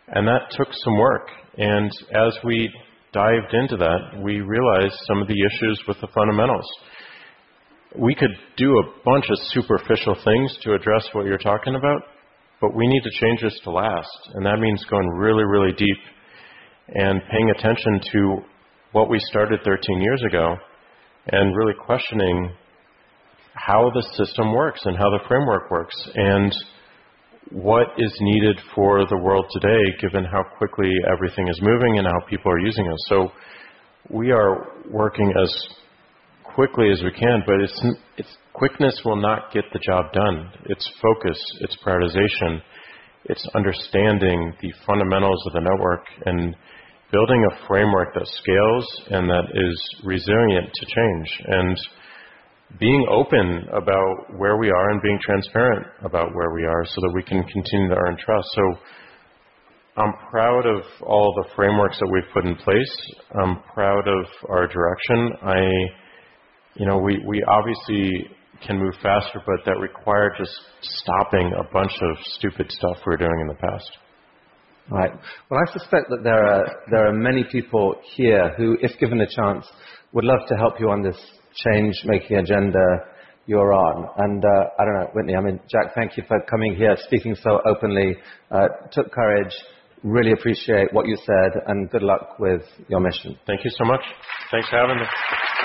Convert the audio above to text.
And that took some work. And as we dived into that, we realized some of the issues with the fundamentals. We could do a bunch of superficial things to address what you're talking about, but we need to change this to last. And that means going really, really deep and paying attention to what we started 13 years ago and really questioning how the system works and how the framework works and what is needed for the world today given how quickly everything is moving and how people are using us. So we are working as quickly as we can, but it's quickness will not get the job done. It's focus, it's prioritization, it's understanding the fundamentals of the network and building a framework that scales and that is resilient to change, and being open about where we are and being transparent about where we are so that we can continue to earn trust. So I'm proud of all the frameworks that we've put in place. I'm proud of our direction. We obviously can move faster, but that required just stopping a bunch of stupid stuff we were doing in the past. Right. Well, I suspect that there are many people here who, if given a chance, would love to help you on this change-making agenda you're on. And I don't know, Whitney, Jack, thank you for coming here, speaking so openly. Took courage. Really appreciate what you said, and good luck with your mission. Thank you so much. Thanks for having me.